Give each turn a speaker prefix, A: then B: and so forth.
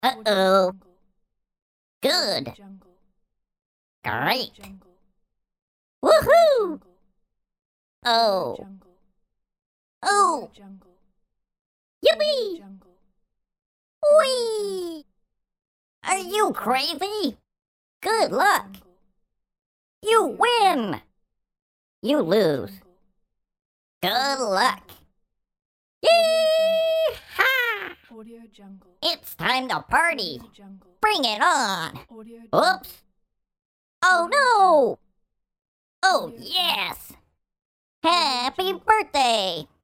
A: Uh-oh. Good. Great. Woohoo! Oh. Oh. Yippee! Whee! Are you crazy? Good luck. You win. You lose. Good luck. Yee-haw! It's time to party. Bring it on. Oops. Oh no. Oh yes. Happy birthday.